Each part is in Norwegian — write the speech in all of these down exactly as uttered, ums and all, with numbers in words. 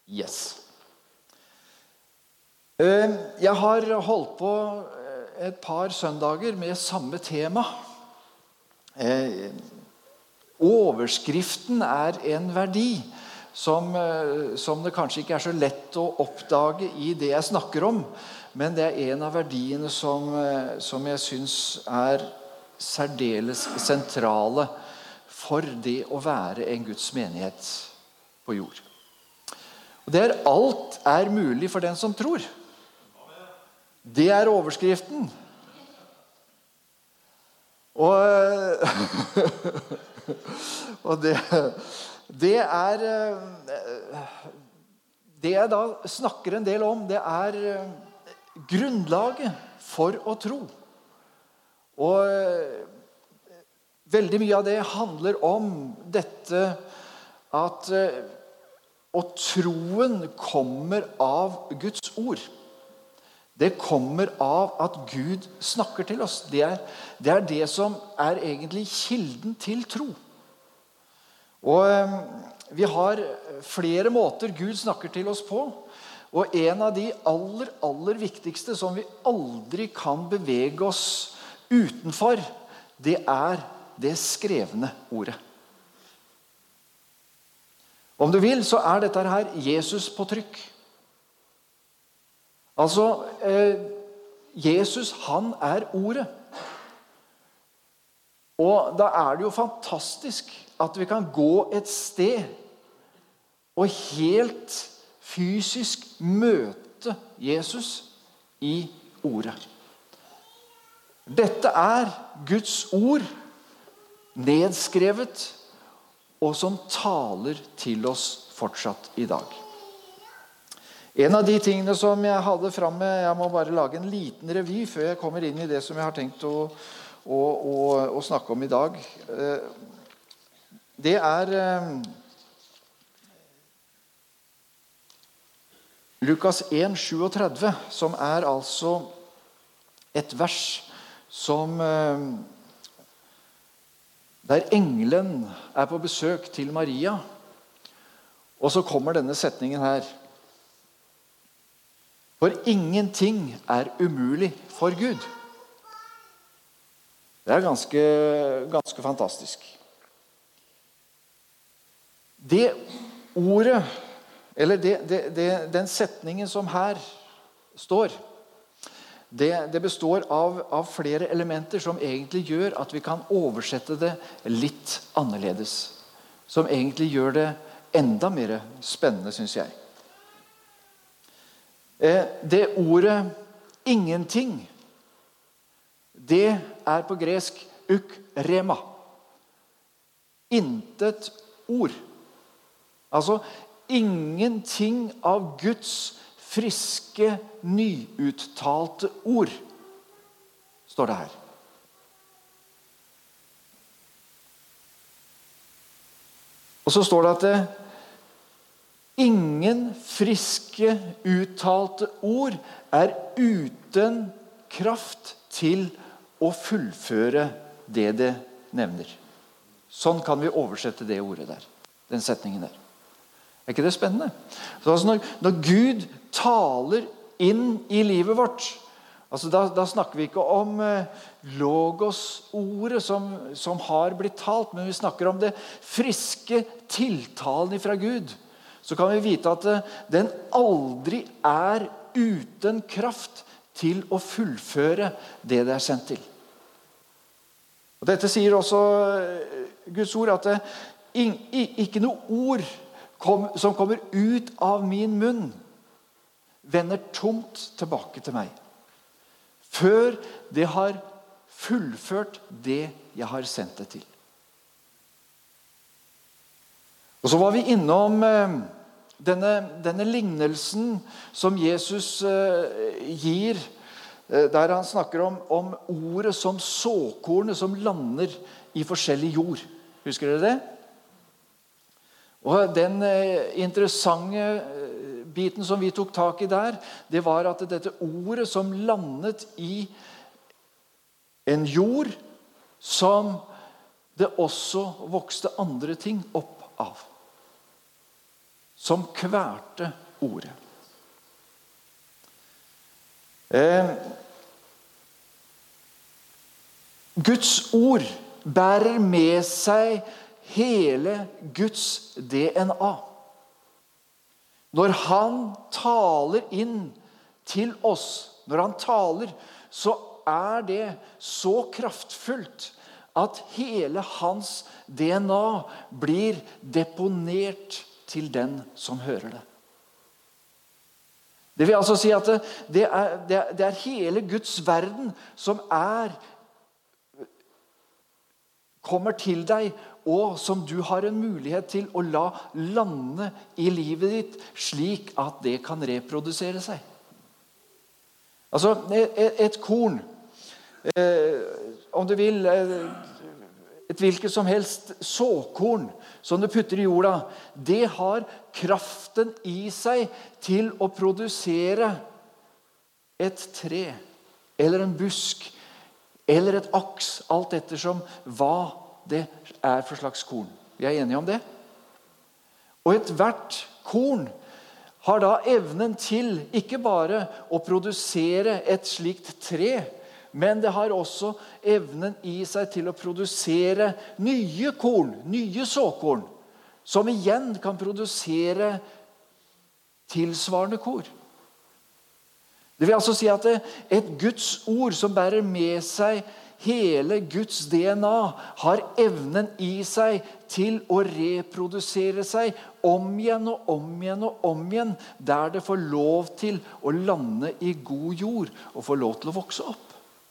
Yes. Jeg har holdt på et par søndager med samme tema. Overskriften er en verdi som, som det kanskje ikke er så lett å oppdage i det jeg snakker om, men det er en av verdiene som, som jeg synes er særdeles sentrale for det å være en Guds menighet på jord. Og det er alt er mulig for den som tror. Det er overskriften. Og, og det, det er det jeg da snakker en del om, det er grunnlaget for å tro. Og veldig mye av det handler om dette at og troen kommer av Guds ord. Det kommer av at Gud snakker til oss. Det er, det er det som er egentlig kilden til tro. Og vi har flere måter Gud snakker til oss på. Og en av de aller, aller viktigste som vi aldri kan bevege oss utenfor, det er det skrevne ordet. Om du vil, så er dette her Jesus på trykk. Altså, eh, Jesus, han er ordet. Og da er det jo fantastisk at vi kan gå et sted og helt fysisk møte Jesus i ordet. Dette er Guds ord, nedskrevet, og som taler til oss fortsatt i dag. En av de tingene som jeg hadde fremme, jeg må bare lage en liten revy før jeg kommer inn i det som jeg har tenkt å, å, å, å snakke om i dag. Det er Lukas en trettien, som er altså et vers som der engelen er på besøk til Maria, og så kommer denne setningen her. For ingenting er umulig for Gud. Det er ganske, ganske fantastisk. Det ordet, eller det, det, det, den setningen som her står, Det, det består av, av flere elementer som egentlig gjør at vi kan oversette det litt annerledes. Som egentlig gjør det enda mer spennende, synes jeg. Eh, det ordet ingenting, det er på gresk ukrema. Intet ord. Altså ingenting av Guds friske, nyuttalte ord, står det her. Og så står det at det, ingen friske, uttalte ord er uten kraft til å fullføre det det nevner. Sånn kan vi oversette det ordet der, den setningen der. Er ikke det spennende? Så altså når, når Gud taler inn i livet vårt, altså da, da snakker vi ikke om eh, logos-ordet som, som har blitt talt, men vi snakker om det friske tiltalen fra Gud. Så kan vi vite at eh, den aldri er uten kraft til å fullføre det det er sendt til. Og dette sier også eh, Guds ord, at det, in, ikke noe ord Kom, som kommer ut av min munn, vender tomt tilbake til meg. Før det har fullført det jeg har sendt det til. Og så var vi innom eh, denne, denne lignelsen som Jesus eh, gir, eh, der han snakker om, om ordet som såkornet som lander i forskjellig jord. Husker dere det? Og den interessante biten som vi tok tak i der, det var at dette ordet som landet i en jord som det også vokste andre ting opp av. som kværte ordet. Eh, Guds ord bærer med seg hele Guds D N A. Når han taler inn til oss, når han taler, så er det så kraftfullt at hele hans D N A blir deponert til den som hører det. Det vil altså si at det, det, er, det, er, det er hele Guds verden som er, kommer til deg, og som du har en mulighet til å la lande i livet ditt, slik at det kan reprodusere seg. Altså, et, et korn, eh, om du vil, et hvilket som helst såkorn som du putter i jorda, det har kraften i seg til å produsere et tre, eller en busk, eller et aks, alt ettersom hva det er for slags korn. Vi er enige om det? Og et hvert korn har da evnen til ikke bare å produsere et slikt tre, men det har også evnen i seg til å produsere nye korn, nye såkorn, som igjen kan produsere tilsvarende korn. Det vil altså si at et Guds ord som bærer med seg hele Guds D N A, har evnen i seg til å reprodusere seg om igjen og om igjen og om igjen, der det får lov til å lande i god jord og får lov til å vokse opp.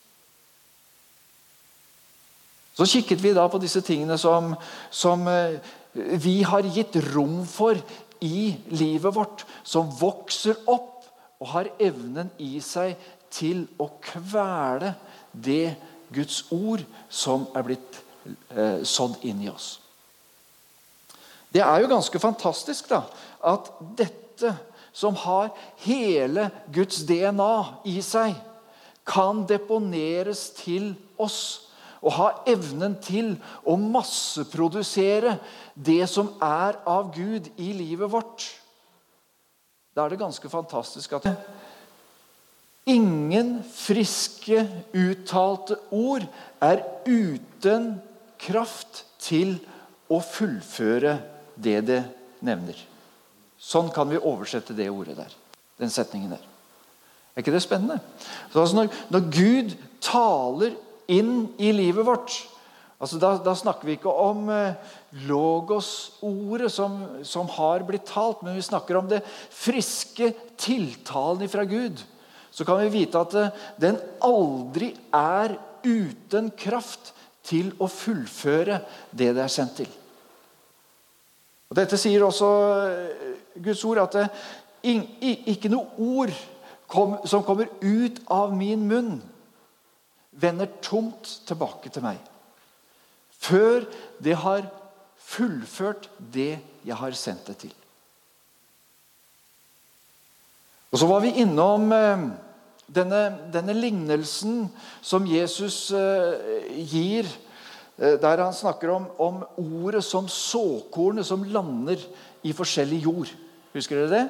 Så kikket vi da på disse tingene som, som vi har gitt rom for i livet vårt, som vokser opp og har evnen i seg til å kvele det Guds ord som er blitt eh, sådd inn i oss. Det er jo ganske fantastisk da, at dette som har hele Guds D N A i seg, kan deponeres til oss, og ha evnen til å masseprodusere det som er av Gud i livet vårt. Da er det ganske fantastisk at ingen friske, uttalte ord er uten kraft til å fullføre det det nevner. Sånn kan vi oversette det ordet der, den setningen der. Er ikke det spennende? Så altså når, når Gud taler inn i livet vårt, altså da, da snakker vi ikke om eh, logos-ordet som, som har blitt talt, men vi snakker om det friske tiltalen fra Gud. Så kan vi vite at eh, den aldri er uten kraft til å fullføre det det er sendt til. Og dette sier også eh, Guds ord, at det, in, ikke noe ord kom, som kommer ut av min munn, vender tomt tilbake til meg, før det har fullført det jeg har sendt det til. Og så var vi innom eh, denne, denne lignelsen som Jesus eh, gir, eh, der han snakker om, om ordet som såkornet som lander i forskjellig jord. Husker dere det?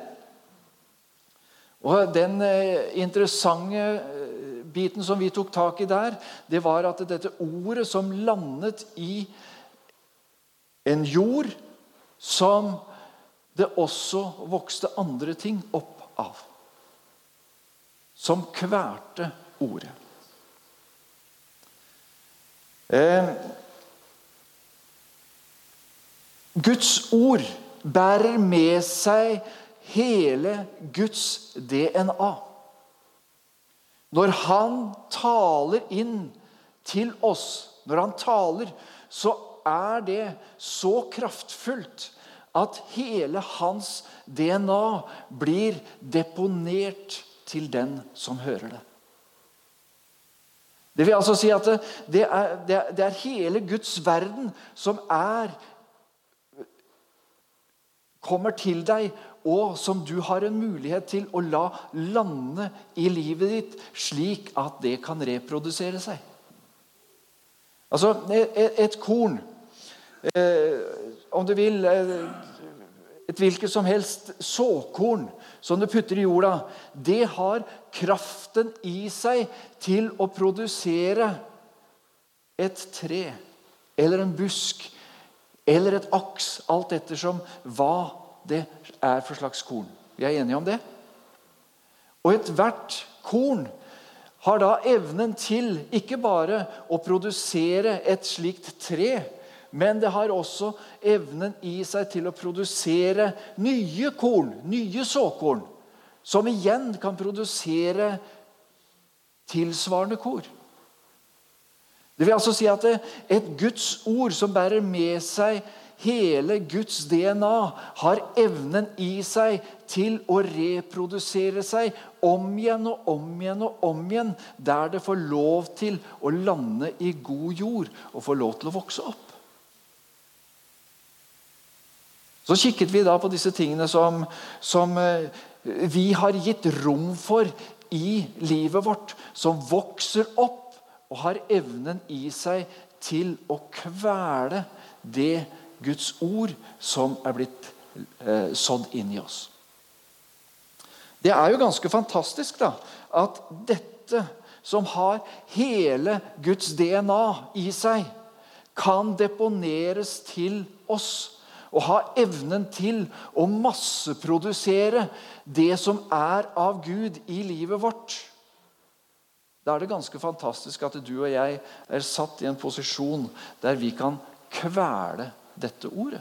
Og den eh, interessante eh, biten som vi tok tak i der, det var at dette ordet som landet i en jord som det også vokste andre ting opp av, som kværte ordet. Eh, Guds ord bærer med seg hele Guds D N A. Når han taler inn til oss, når han taler, så er det så kraftfullt at hele hans D N A blir deponert til den som hører det. Det vil altså si at det er, det er, det er hele Guds verden som er, kommer til deg, og som du har en mulighet til å la lande i livet ditt, slik at det kan reprodusere seg. Altså, et, et korn, eh, om du vil, et hvilket som helst såkorn som du putter i jorda, det har kraften i seg til å produsere et tre, eller en busk, eller et aks, alt ettersom hva det er for slags korn. Vi er enige om det? Og et hvert korn har da evnen til ikke bare å produsere et slikt tre, men det har også evnen i seg til å produsere nye korn, nye såkorn, som igjen kan produsere tilsvarende korn. Det vil altså si at et Guds ord som bærer med seg hele Guds D N A, har evnen i seg til å reprodusere seg om igjen og om igjen og om igjen, der det får lov til å lande i god jord og får lov til å vokse opp. Så kikket vi da på disse tingene som, som vi har gitt rom for i livet vårt, som vokser opp og har evnen i seg til å kvele det Guds ord som er blitt eh, sådd inn i oss. Det er jo ganske fantastisk da, at dette som har hele Guds D N A i seg, kan deponeres til oss, og ha evnen til å masseprodusere det som er av Gud i livet vårt. Da er det ganske fantastisk at du og jeg er satt i en posisjon der vi kan kvele dette ordet.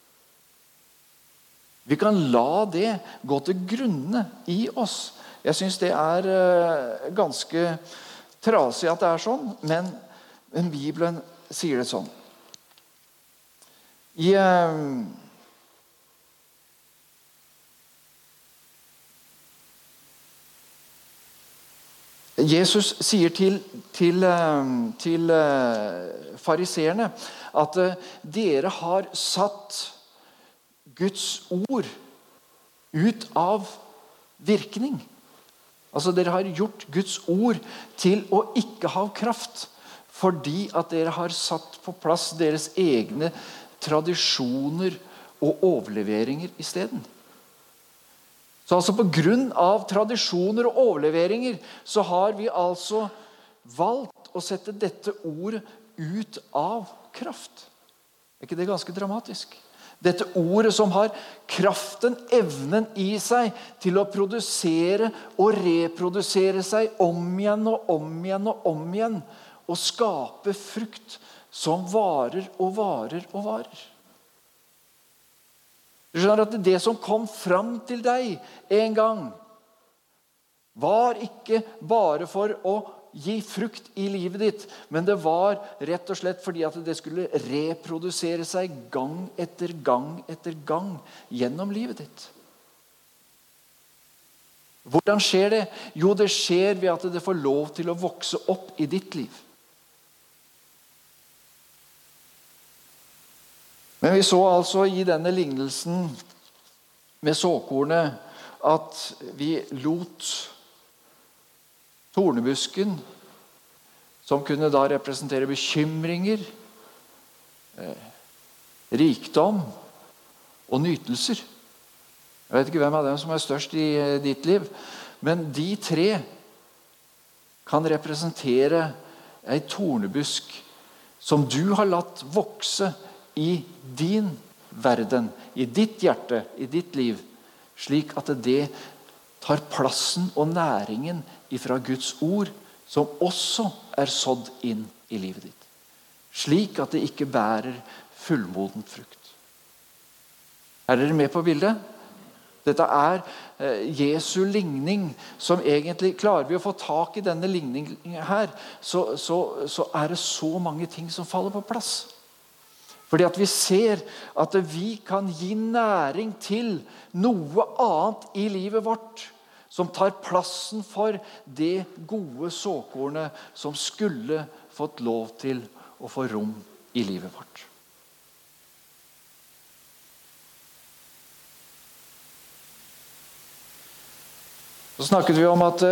Vi kan la det gå til grunne i oss. Jeg synes det er ganske trasig at det er sånn, men, men Bibelen sier det sånn. I Jesus sier til, til, til fariseerne at dere har satt Guds ord ut av virkning. Altså dere har gjort Guds ord til å ikke ha kraft, fordi at dere har satt på plass deres egne tradisjoner og overleveringer i stedet. Så altså på grunn av tradisjoner og overleveringer så har vi altså valgt å sette dette ordet ut av kraft. Er ikke det ganske dramatisk? Dette ordet som har kraften, evnen i seg til å produsere og reprodusere seg om igjen og om igjen og om igjen, og skape frukt som varer og varer og varer. Du skjønner at det som kom fram til deg en gang, var ikke bare for å gi frukt i livet ditt, men det var rett og slett fordi at det skulle reprodusere seg gang etter gang etter gang gjennom livet ditt. Hvordan skjer det? Jo, det skjer ved at det får lov til å vokse opp i ditt liv. Men vi så altså i denne lignelsen med såkornet at vi lot tornebusken, som kunne da representere bekymringer, eh, rikdom og nytelser. Jeg vet ikke hvem av dem som er størst i ditt liv, men de tre kan representere en tornebusk som du har latt vokse i din verden, i ditt hjerte, i ditt liv, slik at det tar plassen og næringen ifra Guds ord, som også er sådd inn i livet ditt. Slik at det ikke bærer fullmodent frukt. Er dere med på bildet? Dette er eh, Jesu ligning, som egentlig, klarer vi å få tak i denne ligningen her, så, så, så er det så mange ting som faller på plass. Fordi at vi ser at vi kan gi næring til noe annet i livet vårt, som tar plassen for det gode såkornet som skulle fått lov til å få rom i livet vårt. Så snakket vi om at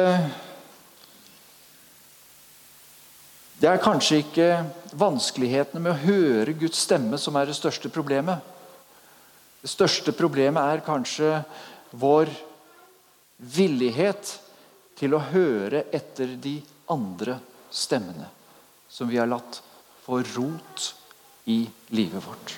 det er kanskje ikke vanskelighetene med å høre Guds stemme som er det største problemet. Det største problemet er kanskje vår villighet til å høre etter de andre stemmene som vi har latt få rot i livet vårt.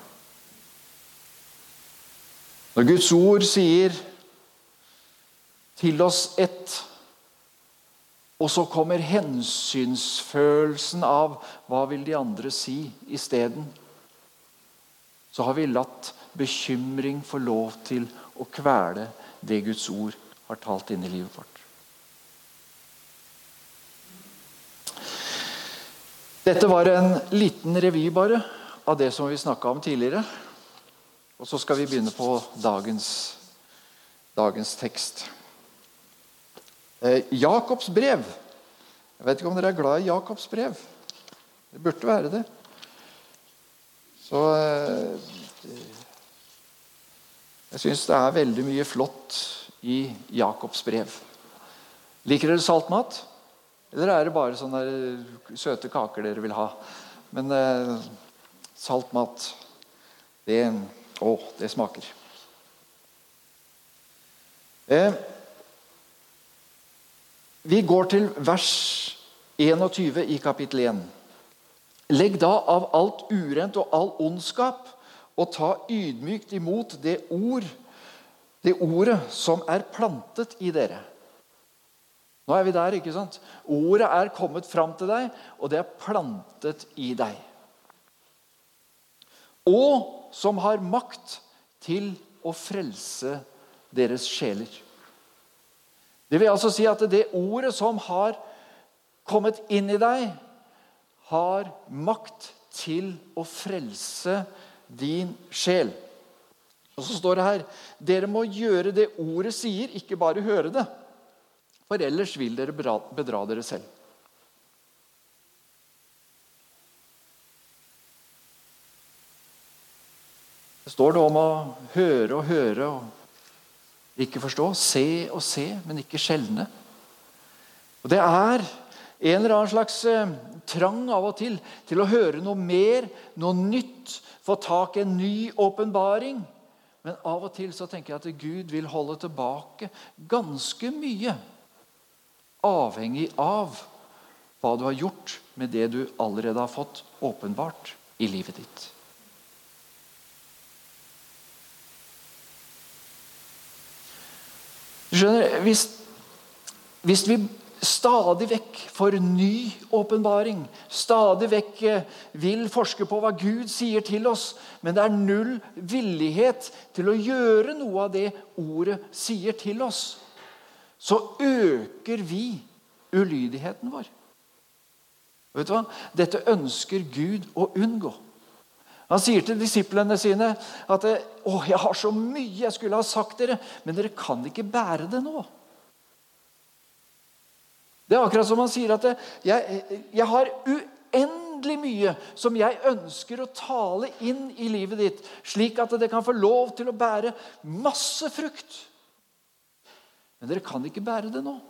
Når Guds ord sier til oss ett, og så kommer hensynsfølelsen av hva vil de andre si i stedet, så har vi latt bekymring få lov til å kvele det Guds ord har talt inn i livet vårt. Dette var en liten revy bare av det som vi snakket om tidligere. Og så skal vi begynne på dagens, dagens tekst. Eh, Jakobs brev. Jeg vet ikke om dere er glad i Jakobs brev. Det burde være det. Så eh, jeg synes det er veldig mye flott i Jakobs brev. Liker dere saltmat? Eller er det bare sånne søte kaker dere vil ha? Men eh, saltmat, det, å, det smaker. Eh, vi går til vers tjueen i kapittel én. Legg da av alt urent og all ondskap, og ta ydmykt imot det ord, det ordet som er plantet i dere. Nå er vi der, ikke sant? Ordet er kommet fram til deg, og det er plantet i deg. Og som har makt til å frelse deres sjeler. Det vil altså si at det ordet som har kommet inn i deg, har makt til å frelse din sjel. Og så står det her, dere må gjøre det ordet sier, ikke bare høre det. For ellers vil dere bedra dere selv. Det står det om å høre og høre og ikke forstå. Se og se, men ikke skjelne. Og det er en eller annen slags trang av og til til å høre noe mer, noe nytt, få tak i en ny åpenbaring. Men av og til så tenker jeg at Gud vil holde tilbake ganske mye, avhengig av hva du har gjort med det du allerede har fått åpenbart i livet ditt. Du skjønner, hvis, hvis vi stadig vekk får ny åpenbaring, stadig vekk vil forske på hva Gud sier til oss, men det er null villighet til å gjøre noe av det ordet sier til oss, så øker vi ulydigheten vår. Vet du hva? Dette ønsker Gud å unngå. Han sier til disiplene sine at «Å, jeg har så mye jeg skulle ha sagt dere, men dere kan ikke bære det nå». Det er akkurat som han sier at jeg, jeg har uendelig mye som jeg ønsker å tale inn i livet ditt, slik at det kan få lov til å bære masse frukt. Men dere kan ikke bære det nå.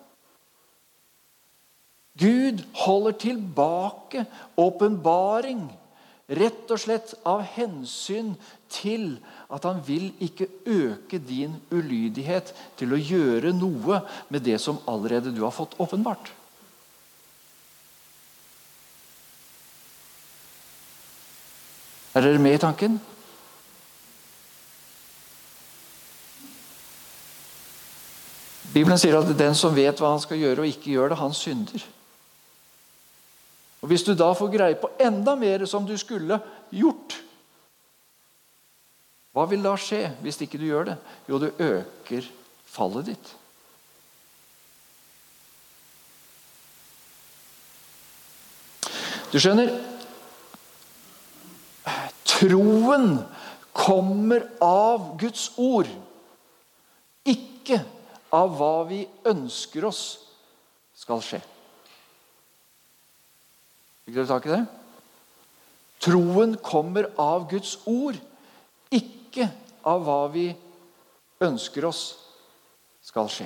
Gud holder tilbake åpenbaring, rett og slett av hensyn til at han vil ikke øke din ulydighet til å gjøre noe med det som allerede du har fått åpenbart. Er dere med i tanken? Bibelen sier at den som vet hva han skal gjøre og ikke gjør det, han synder. Og hvis du da får greie på enda mer som du skulle gjort, hva vil da skje hvis ikke du gjør det? Jo, du øker fallet ditt. Du skjønner, troen kommer av Guds ord, ikke av hva vi ønsker oss skal skje. Fikk dere tak i det? Troen kommer av Guds ord, ikke av hva vi ønsker oss skal skje.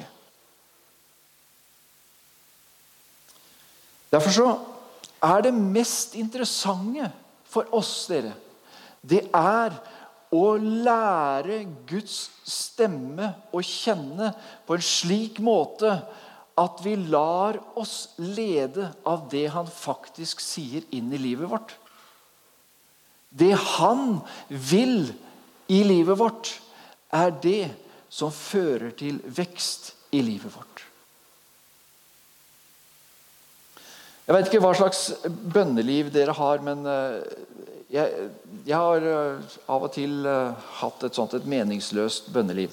Derfor så er det mest interessante for oss, dere, det er å lære Guds stemme å kjenne på en slik måte at vi lar oss lede av det han faktisk sier inn i livet vårt. Det han vil i livet vårt er det som fører til vekst i livet vårt. Jeg vet ikke hva slags bønneliv dere har, men jeg, jeg har av og til hatt et sånt et meningsløst bønneliv.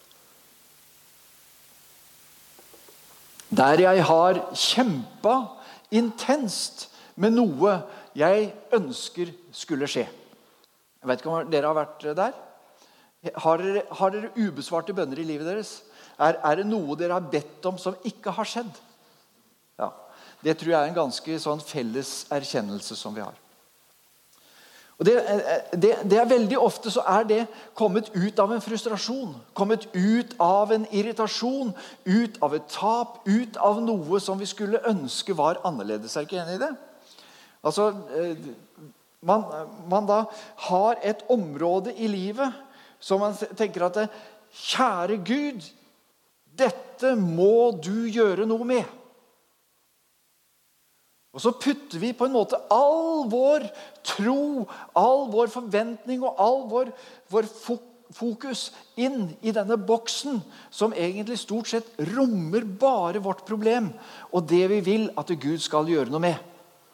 Der jeg har kjempet intenst med noe jeg ønsker skulle skje. Jeg vet ikke om dere har vært der. Har dere, har dere ubesvarte bønner i livet deres? Er, er det noe dere har bedt om som ikke har skjedd? Ja, det tror jeg er en ganske sånn felles erkjennelse som vi har. Og det, det, det er veldig ofte så er det kommet ut av en frustrasjon, kommet ut av en irritasjon, ut av et tap, ut av noe som vi skulle ønske var annerledes. Er ikke enig i det? Altså, man, man da har et område i livet som man tenker at kjære Gud, dette må du gjøre noe med. Og så putter vi på en måte all vår tro, all vår forventning og all vår, vår fokus inn i denne boksen som egentlig stort sett rommer bare vårt problem og det vi vil at Gud skal gjøre noe med.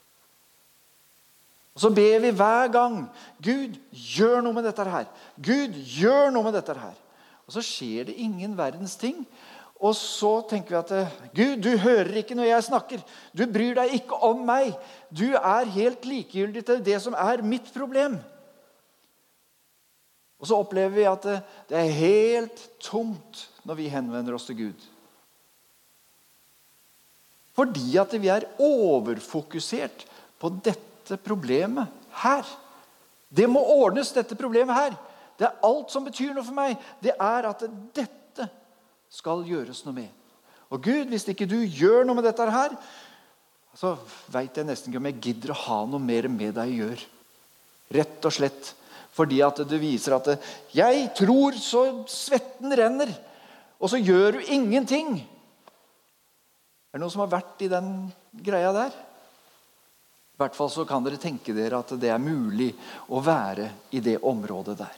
Og så ber vi hver gang, Gud, gjør noe med dette her. Gud, gjør noe med dette her. Og så skjer det ingen verdens ting. Og så tenker vi at, Gud, du hører ikke når jeg snakker. Du bryr deg ikke om meg. Du er helt likegyldig til det som er mitt problem. Og så opplever vi at det er helt tomt når vi henvender oss til Gud. Fordi at vi er overfokusert på dette problemet her. Det må ordnes, dette problemet her. Det er alt som betyr noe for meg. Det er at dette skal gjøres noe med. Og Gud, hvis ikke du gjør noe med dette her, så vet jeg nesten ikke om jeg gidder å ha noe mer med deg å gjøre. Rett og slett. Fordi at det viser at jeg tror så svetten renner, og så gjør du ingenting. Er det noen som har vært i den greia der? I hvert fall så kan dere tenke dere at det er mulig å være i det området der.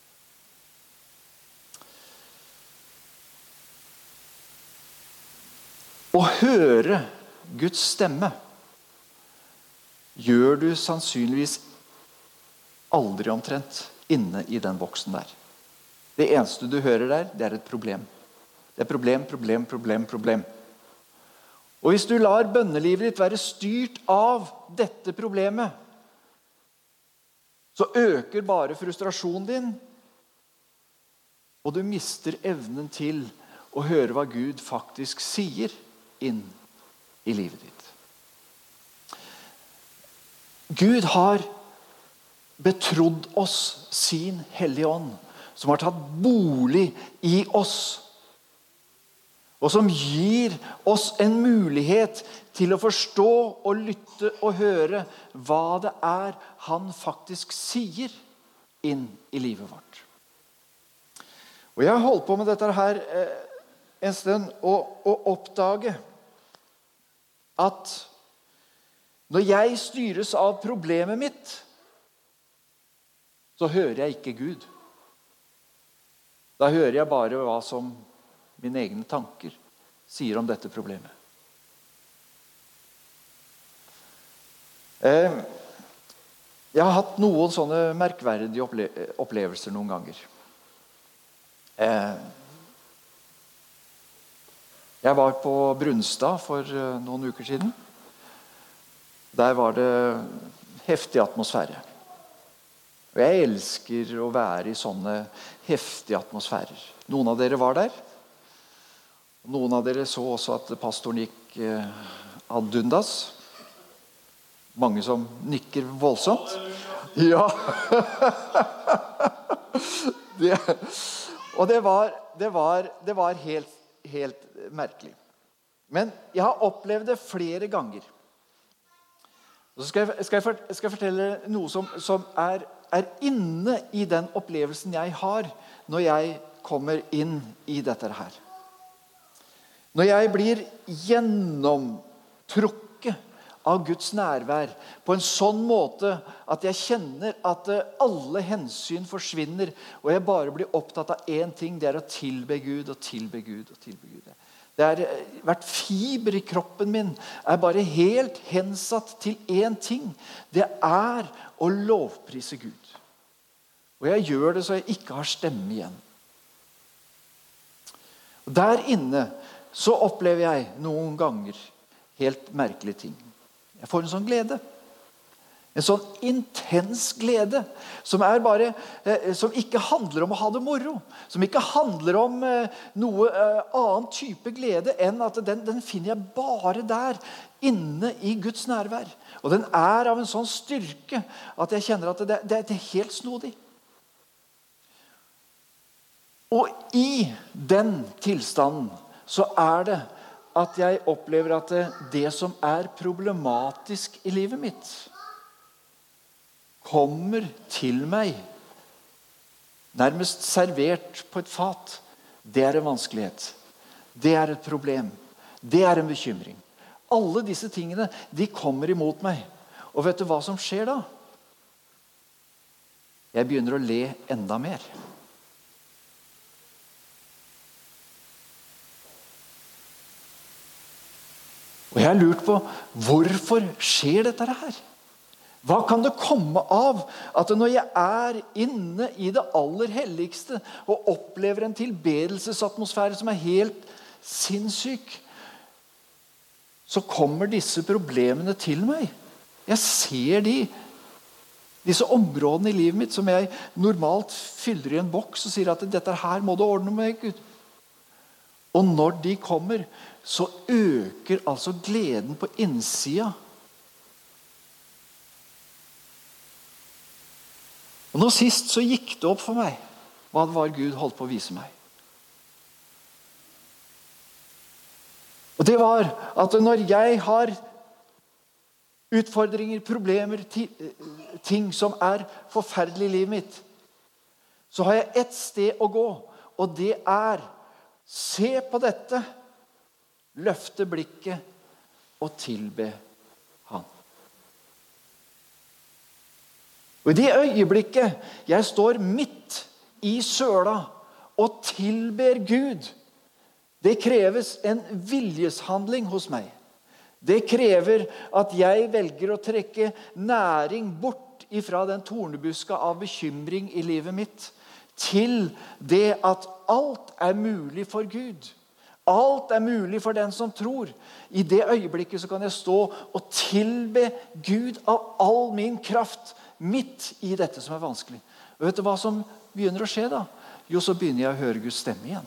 Å høre Guds stemme gjør du sannsynligvis aldri omtrent inne i den boksen der. Det eneste du hører der, det er et problem. Det er problem, problem, problem, problem. Og hvis du lar bønnelivet ditt være styrt av dette problemet, så øker bare frustrasjonen din, og du mister evnen til å høre hva Gud faktisk sier inn i livet ditt. Gud har betrodd oss sin hellige ånd, som har tatt bolig i oss, og som gir oss en mulighet til å forstå og lytte og høre hva det er han faktisk sier inn i livet vårt. Og jeg har holdt på med dette her en stund og, og oppdage at når jeg styres av problemet mitt, så hører jeg ikke Gud. Da hører jeg bare hva som mine egne tanker sier om dette problemet. Jeg har hatt noen sånne merkverdige opplevelser noen ganger. Jeg var på Brunstad for noen uker siden. Der var det heftig atmosfære. Og jeg elsker å være i sånne heftige atmosfærer. Noen av dere var der. Noen av dere så også at pastoren gikk ad undas. Mange som nikker voldsomt. Ja. det, og det var, det var, det var helt, helt merkelig. Men jeg har opplevd det flere ganger. Så skal jeg, skal jeg, skal jeg fortelle noe som, som er er inne i den opplevelsen jeg har når jeg kommer inn i dette her. Når jeg blir gjennomtrukket av Guds nærvær på en sånn måte at jeg kjenner at alle hensyn forsvinner, og jeg bare blir opptatt av en ting, det er å tilbe Gud og tilbe Gud og tilbe Gud. Det er hvert fiber i kroppen min er bare helt hensatt til en ting. Det er å lovprise Gud. Og jeg gjør det så jeg ikke har stemme igjen. Og der inne så opplever jeg noen ganger helt merkelige ting. Jeg får en sånn glede. En sånn intens glede som, er bare, eh, som ikke handler om å ha det moro. Som ikke handler om eh, noe eh, annen type glede enn at den, den finner jeg bare der, inne i Guds nærvær. Og den er av en sånn styrke at jeg kjenner at det, det, det er helt snodig. Og i den tilstanden så er det at jeg opplever at det, det som er problematisk i livet mitt, kommer til meg, nærmest servert på et fat. Det er en vanskelighet. Det er et problem. Det er en bekymring. Alle disse tingene, de kommer imot meg. Og vet du hva som skjer da? Jeg begynner å le enda mer. Og jeg har lurt på, hvorfor skjer dette her? Hva kan det komme av at når jeg er inne i det aller helligste og opplever en tilbedelsesatmosfære som er helt sinnssyk, så kommer disse problemene til meg. Jeg ser de, disse områdene i livet mitt som jeg normalt fyller i en boks og sier at dette her må du ordne med, Gud. Og når de kommer, så øker altså gleden på innsida. Og nå sist så gikk det opp for meg hva det var Gud holdt på å vise meg. Og det var at når jeg har utfordringer, problemer, ting som er forferdelig i livet mitt, så har jeg ett sted å gå, og det er se på dette, løfte blikket og tilbe Han. Og i det øyeblikket jeg står midt i søla og tilber Gud, det kreves en viljeshandling hos meg. Det krever at jeg velger å trekke næring bort ifra den tornebuska av bekymring i livet mitt, til det at alt er mulig for Gud. Alt er mulig for den som tror. I det øyeblikket så kan jeg stå og tilbe Gud av all min kraft, midt i dette som er vanskelig. Og vet du hva som begynner å skje da? Jo, så begynner jeg å høre Guds stemme igjen.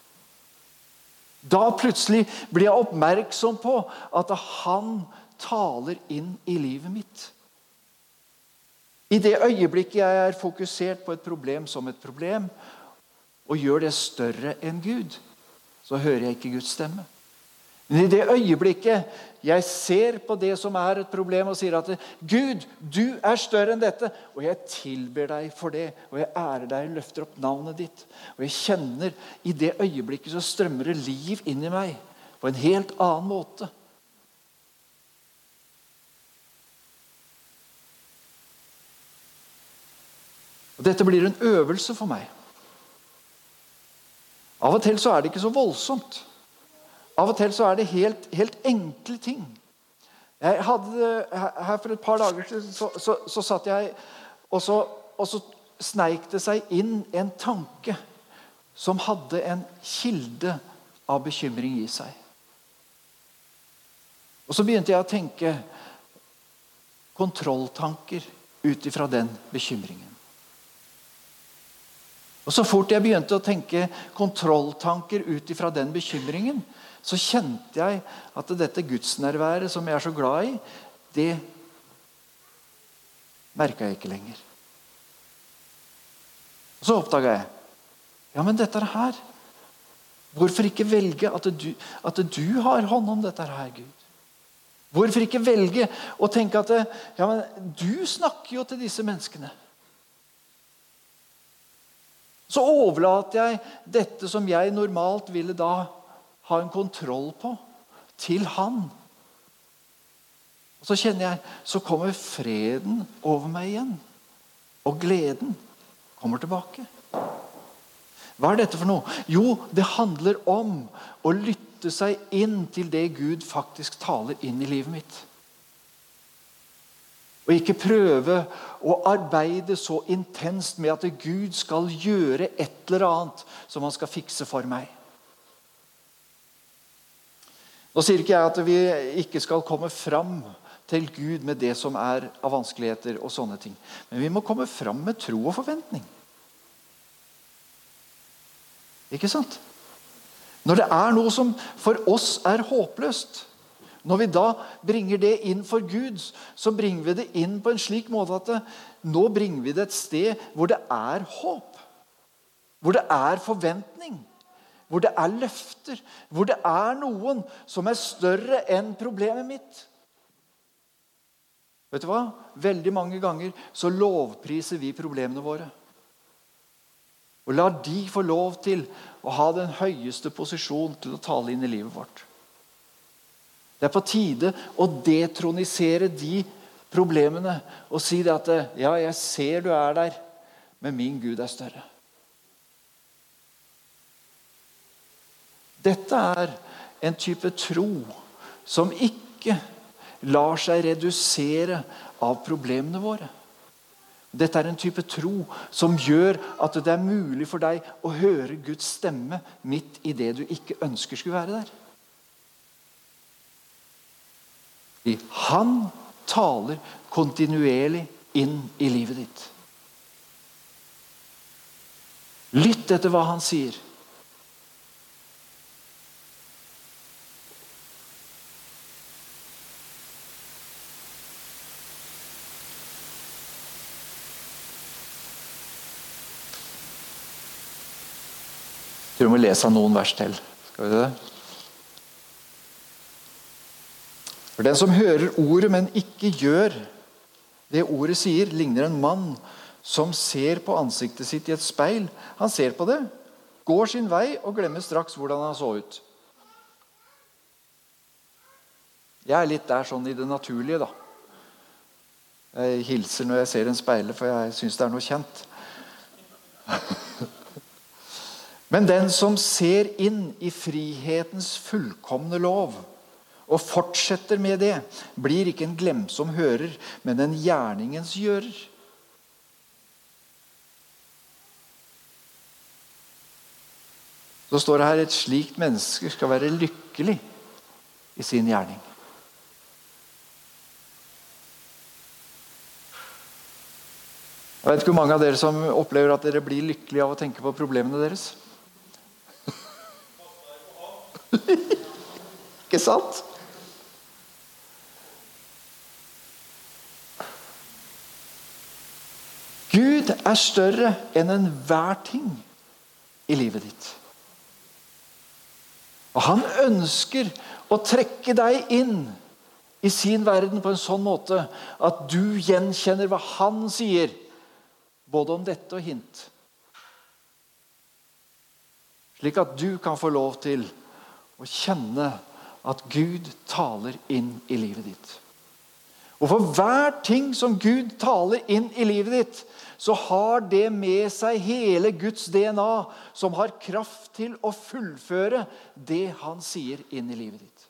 Da plutselig blir jeg oppmerksom på at Han taler inn i livet mitt. I det øyeblikket jeg er fokusert på et problem som et problem, og gjør det større enn Gud, så hører jeg ikke Guds stemme. Men i det øyeblikket jeg ser på det som er et problem og sier at Gud, du er større enn dette, og jeg tilber deg for det, og jeg ærer deg, løfter opp navnet ditt, og jeg kjenner i det øyeblikket så strømmer det liv inn i meg på en helt annen måte. Og dette blir en øvelse for meg. Av og til så er det ikke så voldsomt. Av og til så er det helt, helt enkle ting. Jeg hadde, her for et par dager siden så, så, så satt jeg, og så, og så sneik det seg inn en tanke som hadde en kilde av bekymring i seg. Og så begynte jeg å tenke kontrolltanker ut ifra den bekymringen. Og så fort jeg begynte å tenke kontrolltanker ut ifra den bekymringen, så kjente jeg at dette gudsnærværet som jeg er så glad i, det merket jeg ikke lenger. Og så oppdaget jeg, ja, men dette her, hvorfor ikke velge at du, at du har hånd om dette her, Gud? Hvorfor ikke velge å tenke at ja, men du snakker jo til disse menneskene. Så overlater jeg dette som jeg normalt ville da ha en kontroll på, til han. Og så kjenner jeg, så kommer freden over meg igjen. Og gleden kommer tilbake. Hva er dette for noe? Jo, det handler om å lytte seg inn til det Gud faktisk taler inn i livet mitt. Og ikke prøve å arbeide så intenst med at Gud skal gjøre et eller annet som han skal fikse for meg. Nå sier ikke jeg at vi ikke skal komme fram til Gud med det som er av vanskeligheter og sånne ting. Men vi må komme fram med tro og forventning. Ikke sant? Når det er noe som for oss er håpløst, når vi da bringer det inn for Gud, så bringer vi det inn på en slik måte at det, nå bringer vi det et sted hvor det er håp, hvor det er forventning, hvor det er løfter, hvor det er noen som er større enn problemet mitt. Vet du hva? Veldig mange ganger så lovpriser vi problemene våre. Og lar de få lov til å ha den høyeste posisjon til å tale inn i livet vårt. Det er på tide å detronisere de problemene og si det at ja, jeg ser du er der, men min Gud er større. Dette er en type tro som ikke lar seg redusere av problemene våre. Dette er en type tro som gjør at det er mulig for deg å høre Guds stemme midt i det du ikke ønsker skulle være der. Han taler kontinuerlig inn i livet ditt. Lytt etter hva han sier. Jeg tror vi må lese noen vers til. Skal vi det? For den som hører ordet, men ikke gjør det ordet sier, ligner en mann som ser på ansiktet sitt i et speil. Han ser på det, går sin vei og glemmer straks hvordan han så ut. Jeg er litt der sånn i det naturlige, da. Jeg hilser når jeg ser en speil, for jeg synes det er noe kjent. Men den som ser inn i frihetens fullkomne lov, og fortsetter med det, blir ikke en glemsom hører, men en gjerningens gjører. Så står det her, et slikt menneske skal være lykkelig i sin gjerning. Jeg vet ikke hvor mange av dere som opplever at dere blir lykkelige av å tenke på problemene deres. Ikke sant? Gud er større enn enhver ting i livet ditt. Og han ønsker å trekke deg inn i sin verden på en sånn måte at du gjenkjenner hva han sier, både om dette og hint. Slik at du kan få lov til å kjenne at Gud taler inn i livet ditt. Og for hver ting som Gud taler inn i livet ditt, så har det med seg hele Guds D N A, som har kraft til å fullføre det han sier inn i livet ditt.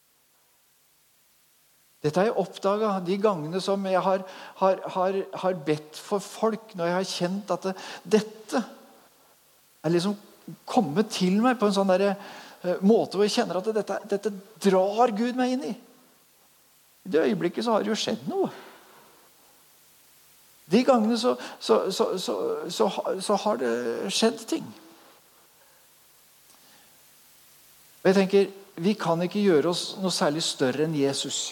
Dette har jeg oppdaget de gangene som jeg har, har, har, har bedt for folk, når jeg har kjent at det, dette er liksom kommet til meg på en sånn der, uh, måte hvor jeg kjenner at dette, dette drar Gud meg inn i. I det øyeblikket så har det jo skjedd noe. De gangene så, så, så, så, så, så har det skjedd ting. Og jeg tenker, vi kan ikke gjøre oss noe særlig større enn Jesus.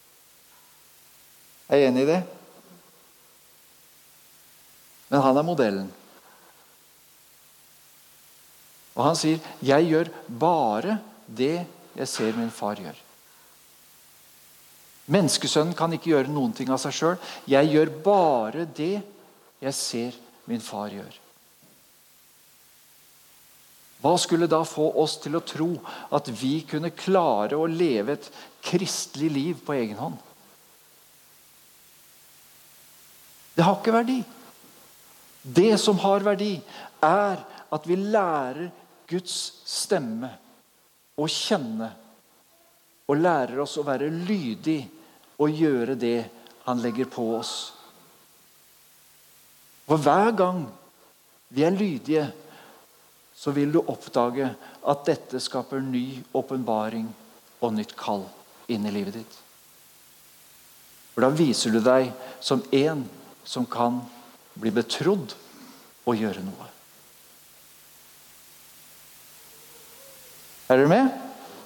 Er jeg enig i det? Men han er modellen. Og han sier, jeg gjør bare det jeg ser min far gjør. Menneskesønnen kan ikke gjøre noen ting av seg selv. Jeg gjør bare det jeg ser min far gjør. Hva skulle da få oss til å tro at vi kunne klare å leve et kristelig liv på egen hånd? Det har ikke verdi. Det som har verdi, er at vi lærer Guds stemme å kjenne, og lærer oss å være lydig og gjøre det han legger på oss. For hver gang vi er lydige, så vil du oppdage at dette skaper ny åpenbaring og nytt kall inn i livet ditt. For da viser du deg som en som kan bli betrodd og gjøre noe. Er dere med?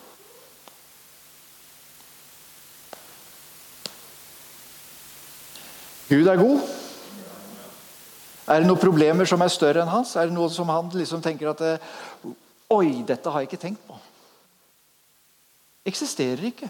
Gud er god. Er det noen problemer som er større enn hans? Er det noe som han liksom tenker at oi, dette har jeg ikke tenkt på? Eksisterer ikke.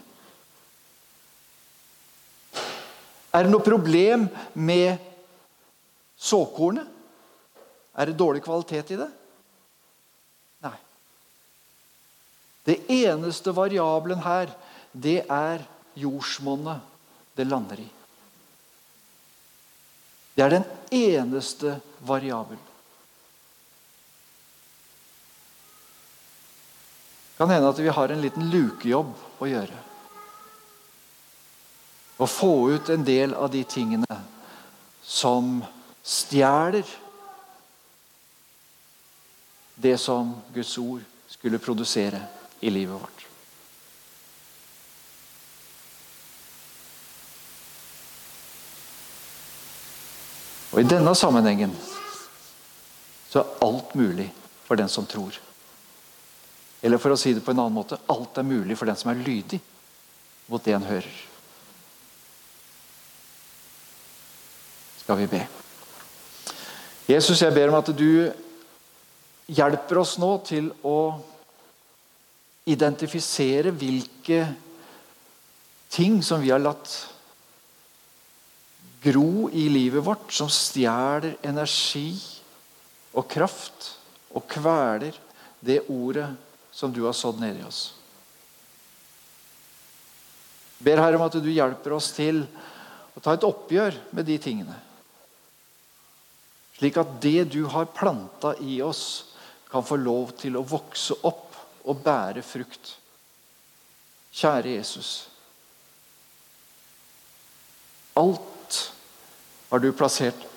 Er det noe problem med såkornet? Er det dårlig kvalitet i det? Nei. Det eneste variabelen her, det er jordsmonnet det lander i. Det er den eneste variabel. Det kan hende at vi har en liten lukejobb å gjøre. Å få ut en del av de tingene som stjeler det som Guds ord skulle produsere i livet vårt. Og i denne sammenhengen så er alt mulig for den som tror. Eller for å si det på en annen måte, alt er mulig for den som er lydig mot det han hører. Skal vi be. Jesus, jeg ber om at du hjelper oss nå til å identifisere hvilke ting som vi har latt gro i livet vårt, som stjeler energi og kraft og kveler det ordet som du har sådd ned i oss. Jeg ber Herre om at du hjelper oss til å ta et oppgjør med de tingene, slik at det du har plantet i oss kan få lov til å vokse opp og bære frukt. Kjære Jesus, alt har du plassert